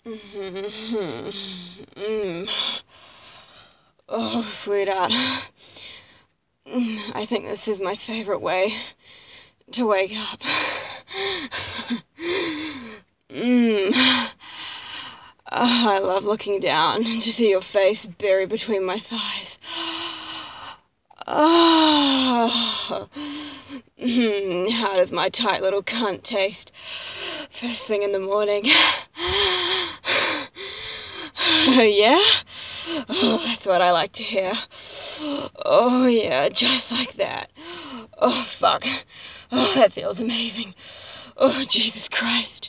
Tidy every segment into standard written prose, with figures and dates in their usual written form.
Mm. Oh, sweetheart. I think this is my favorite way to wake up. Mm. Oh, I love looking down to see your face buried between my thighs. Oh. How does my tight little cunt taste? First thing in the morning. Yeah? Oh, that's what I like to hear. Oh, yeah, just like that. Oh, fuck. Oh, that feels amazing. Oh, Jesus Christ.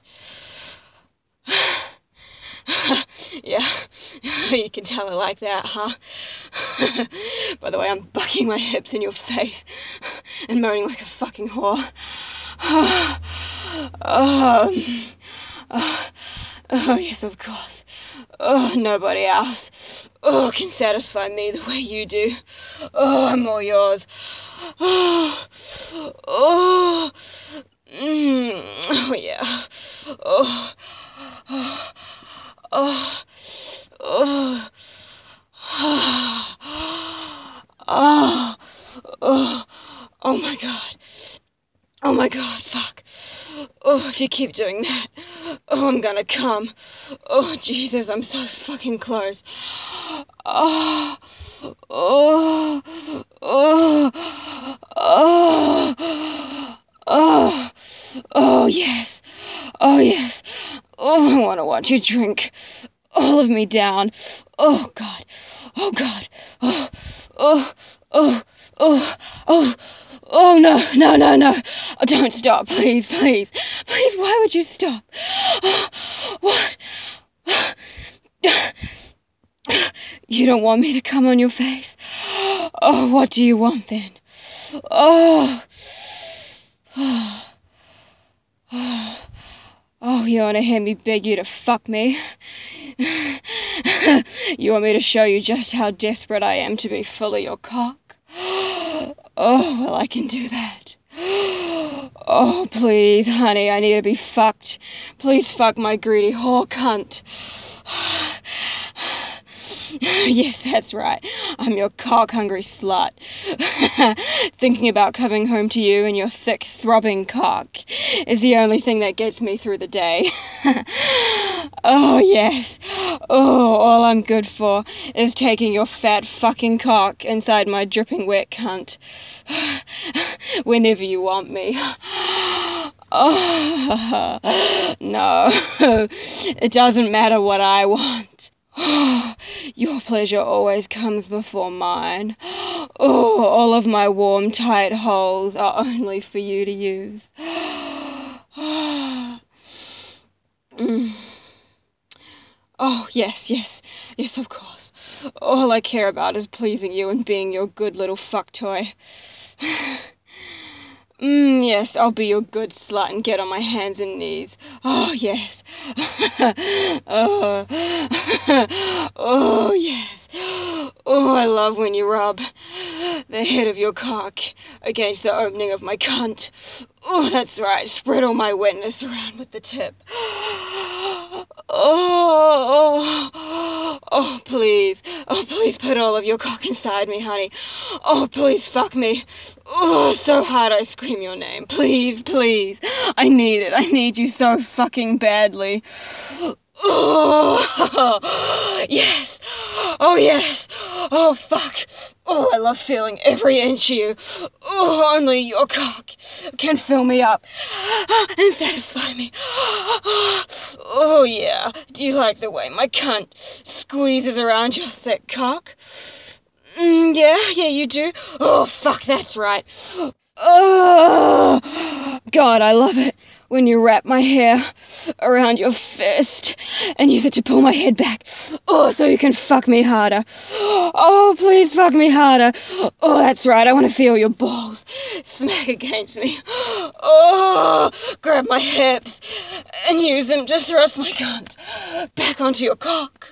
Yeah, you can tell I like that, huh? By the way, I'm bucking my hips in your face and moaning like a fucking whore. Oh, oh, yes, of course. Oh, nobody else. Oh, can satisfy me the way you do. Oh, I'm all yours. Oh, oh, oh yeah. Oh, oh, oh, oh, oh, oh, oh my God. Oh my God, fuck. Oh, if you keep doing that, oh, I'm gonna come. Oh, Jesus, I'm so fucking close. Oh, oh, oh, oh, oh, oh, yes. Oh, yes. Oh, I want to watch you drink all of me down. Oh, God. Oh, God. Oh, oh, oh, oh, oh. Oh, no, no, no, no. Oh, don't stop, please, please. Please, why would you stop? Oh, what? You don't want me to come on your face? Oh, what do you want then? Oh, oh, oh, oh, you want to hear me beg you to fuck me? You want me to show you just how desperate I am to be full of your cock? Oh, well, I can do that. Oh, please, honey, I need to be fucked. Please fuck my greedy whore cunt. Yes, that's right. I'm your cock-hungry slut. Thinking about coming home to you and your thick, throbbing cock is the only thing that gets me through the day. Oh, yes. Oh, all I'm good for is taking your fat fucking cock inside my dripping wet cunt. Whenever you want me. Oh, no. It doesn't matter what I want. Your pleasure always comes before mine. Oh, all of my warm, tight holes are only for you to use. Mm. Oh, yes, yes, yes, of course. All I care about is pleasing you and being your good little fuck toy. Yes, I'll be your good slut and get on my hands and knees. Oh, yes. Oh, oh, yes. Oh, I love when you rub the head of your cock against the opening of my cunt. Oh, that's right. Spread all my wetness around with the tip. Oh, oh, oh, please. Oh, please put all of your cock inside me, honey. Oh, please fuck me. Oh, so hard I scream your name. Please, please. I need it. I need you so fucking badly. Oh, yes. Oh, yes. Oh, fuck. Oh, I love feeling every inch of you. Oh, only your cock can fill me up and satisfy me. Oh, yeah. Do you like the way my cunt squeezes around your thick cock? Yeah, yeah, you do. Oh, fuck, that's right. Oh, God, I love it when you wrap my hair around your fist and use it to pull my head back. Oh, so you can fuck me harder. Oh, please fuck me harder. Oh, that's right, I want to feel your balls smack against me. Oh, grab my hips and use them to thrust my cunt back onto your cock.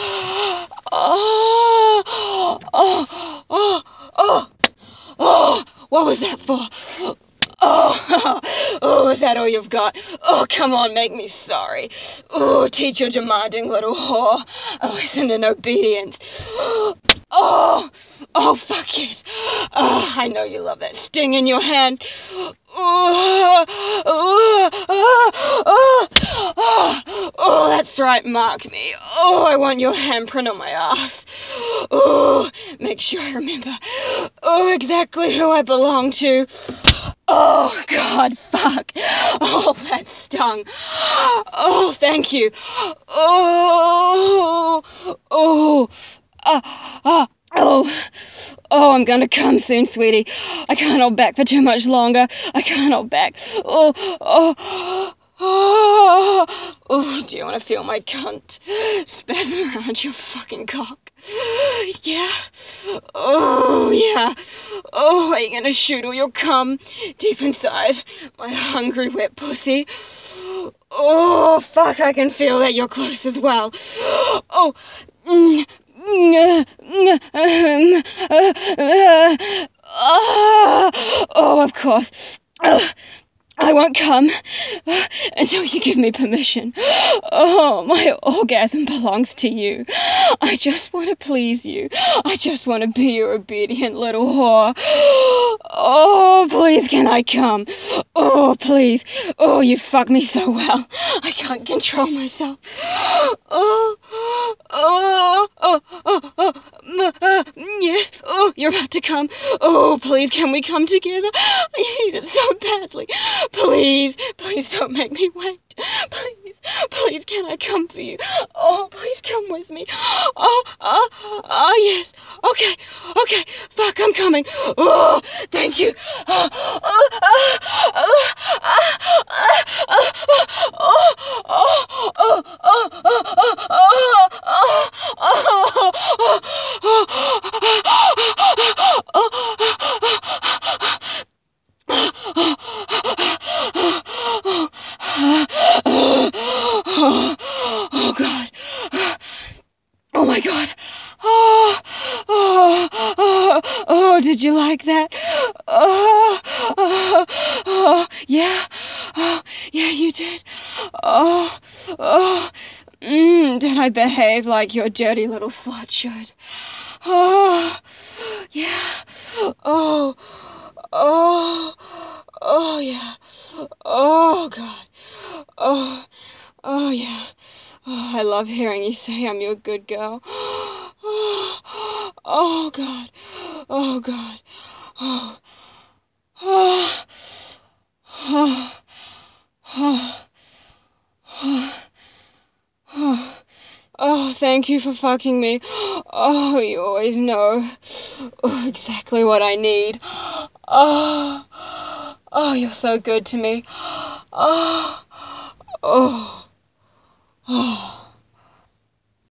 Oh, oh, oh, oh, oh. What was that for? Oh, oh, is that all you've got? Oh, come on, make me sorry. Oh, teach your demanding little whore a lesson in obedience. Oh, oh, fuck yes. Oh, I know you love that sting in your hand. Oh, oh, oh, oh, oh, oh, that's right, mark me. Oh, I want your handprint on my ass. Oh, make sure I remember. Oh, exactly who I belong to. Oh, God, fuck. Oh, that stung. Oh, thank you. Oh, oh, oh, oh, I'm gonna come soon, sweetie. I can't hold back for too much longer. I can't hold back. Oh, oh, oh, oh, do you want to feel my cunt spasm around your fucking cock? Yeah. Oh, yeah. Oh, are you gonna shoot all your cum deep inside my hungry, wet pussy? Oh, fuck, I can feel that you're close as well. Oh, oh, of course. I won't come until you give me permission. Oh, my orgasm belongs to you. I just want to please you. I just want to be your obedient little whore. Oh, please, can I come? Oh, please. Oh, you fuck me so well. I can't control myself. Oh, oh, oh, oh, oh, yes. Oh, you're about to come. Oh, please, can we come together? I need it so badly. Please, please don't make me wait. Please, please, can I come for you? Oh, please come with me. Yes. Okay, okay. Fuck, I'm coming. Oh, thank you. Oh, God. Oh, my God. Oh, oh, oh, oh, did you like that? Oh, oh, oh, yeah. Oh, yeah, you did. Oh, oh, did I behave like your dirty little slut should? Oh, yeah. Oh, oh, oh, yeah. Oh, God. Oh, oh, yeah. Oh, I love hearing you say I'm your good girl. Oh, oh God. Oh, God. Oh, oh, oh, oh, oh, oh. Oh, thank you for fucking me. Oh, you always know exactly what I need. Oh, oh, you're so good to me. Oh, oh.